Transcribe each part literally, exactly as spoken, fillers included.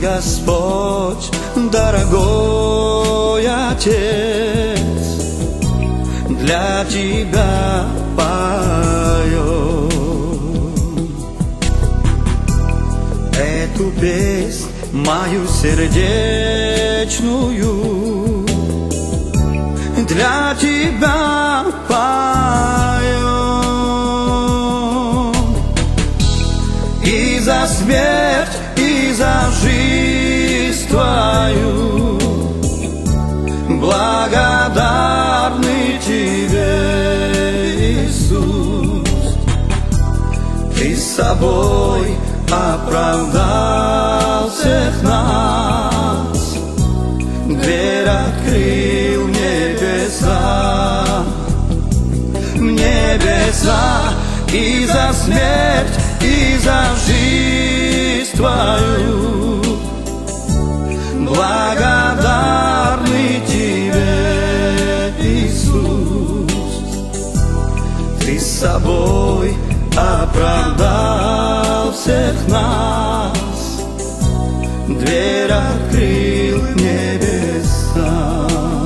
Господь, дорогой Отец, для Тебя пою эту песнь мою сердечную, для Тебя пою. И за смерть, и за жизнь Твою благодарны Тебе, Иисус. Ты с собой оправдал всех нас, дверь открыл в небеса, в небеса. И за смерть, и за жизнь Твою благодарны Тебе, Иисус. Ты с собой оправдал всех нас, дверь открыл в небеса.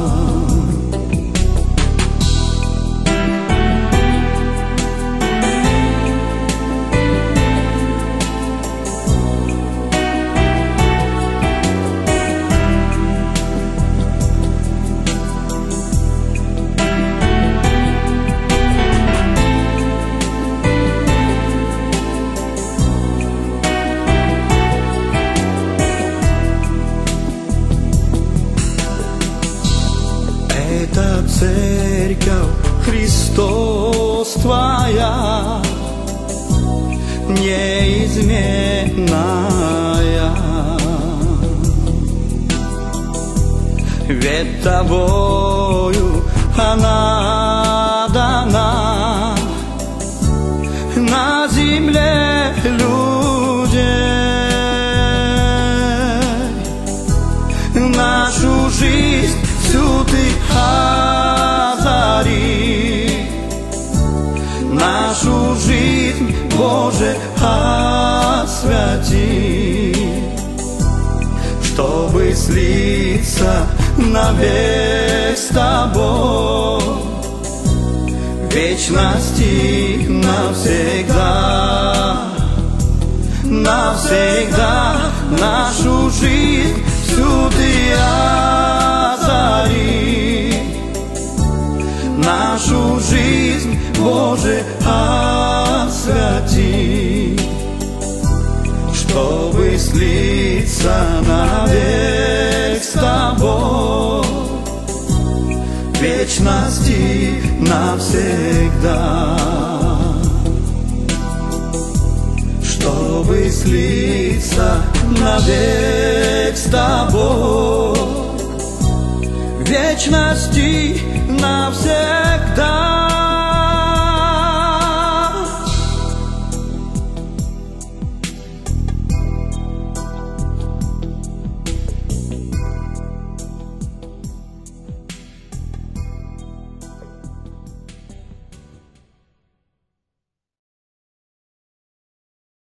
Это церковь Христос Твоя, неизменная, ведь Тобою она дана на земле людей. Нашу жизнь всю Ты озари, нашу жизнь, Боже, освяти, чтобы слиться навек с Тобой, в вечности навсегда, навсегда. Нашу жизнь всю Ты озари, нашу жизнь, Боже, освяти, чтобы слиться навек с Тобой, в вечности навсегда, чтобы слиться навек с Тобой, в вечности навсегда.